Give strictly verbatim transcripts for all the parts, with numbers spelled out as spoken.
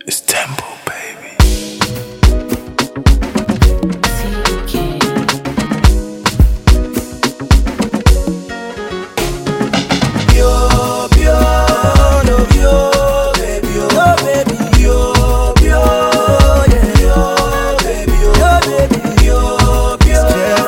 It's Tempo, baby. Bio, bio, no bio, baby, oh baby, bio, bio, yeah, bio, baby, oh baby, bio, bio,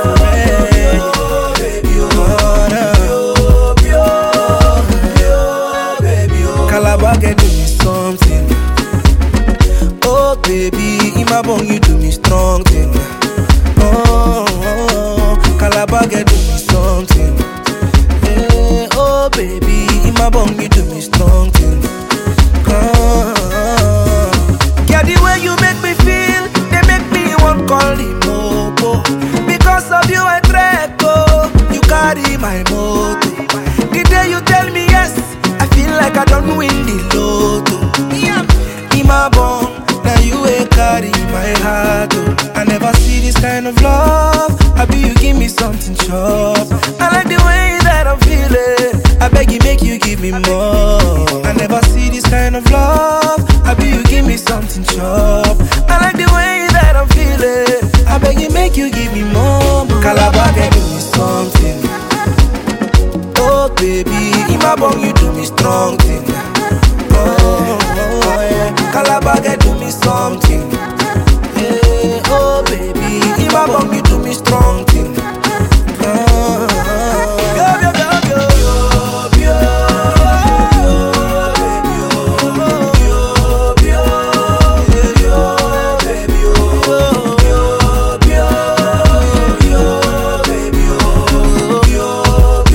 baby, oh, bio, bio, baby, oh. Calabar get do me something. Oh baby, in my bone you do me strong thing. Oh, oh, oh. Calabar get do me something. Yeah, oh baby, in my bone you do me strong thing. Oh, oh. Yeah, the way you make me feel, they make me want call the mopo. Because of you I trek, oh, you carry my moto. The day you tell me yes, I feel like I don't win the lotto. Yeah. In my bone, now you ain't carry my heart, oh. I never see this kind of love. I be you give me something chop. I like the way that I'm feeling. I beg you make you give me more. I never see this kind of love. I be you give me something chop. I like the way that I'm feeling. I beg you make you give me more. Calabar can do me something. Oh baby, in my bone you do me strong thing. Oh, oh yeah, Calabar can do me something. Yeah, oh baby, in my bone you do me strong thing. Oh, bio, bio, bio, bio, baby, oh, bio, bio, yeah, baby, oh, bio, bio, bio, baby, oh, bio,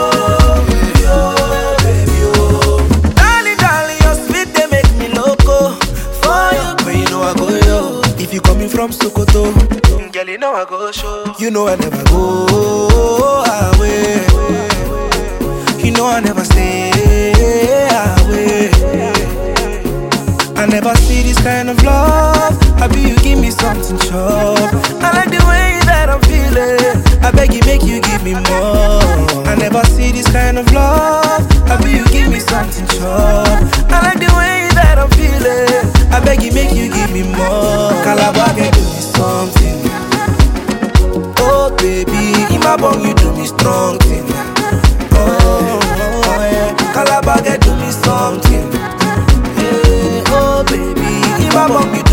bio, baby, oh. Darling, darling, your sweet they make me loco. For you, but you know I go yo. If you coming from Sokoto, girl, you know I go show. You know I never go away. You know I never stay away. I never see this kind of love. I be you give me something chop. I like the way that I'm feeling. I beg you make you give me more. I never see this kind of love. I be you give me something chop. I like the way that I'm feeling. I beg you make you give me more. Calabar can do me something. Oh baby, in my bone you do me strong thing. Oh, oh yeah, Calabar can do me something. Yeah, oh baby, in my bone you